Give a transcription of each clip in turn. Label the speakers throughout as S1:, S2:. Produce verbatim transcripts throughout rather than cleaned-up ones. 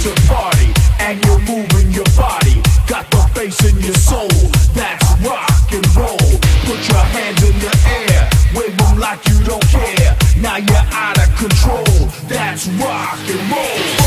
S1: to party and you're moving your body. Got the bass in your soul, that's rock and roll. Put your hands in the air, wave them like you don't care. Now you're out of control, that's rock and roll.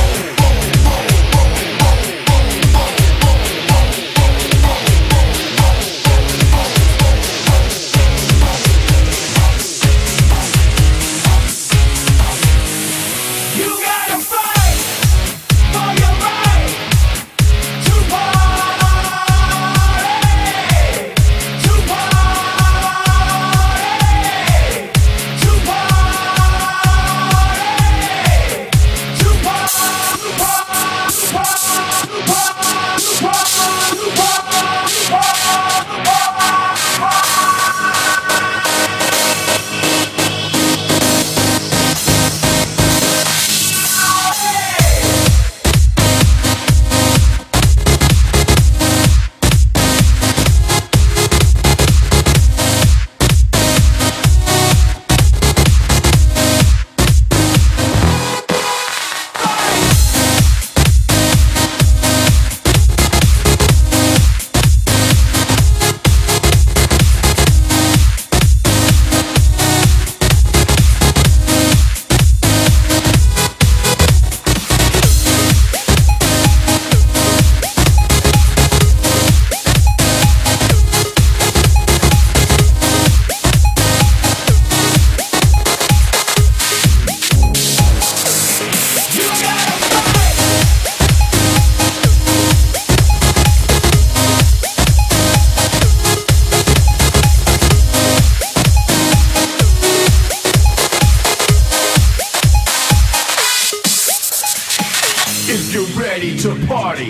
S1: If you're ready to party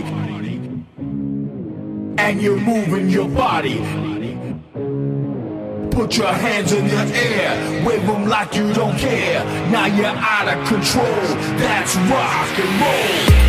S1: and you're moving your body, put your hands in the air, wave them like you don't care. Now you're out of control, that's rock and roll.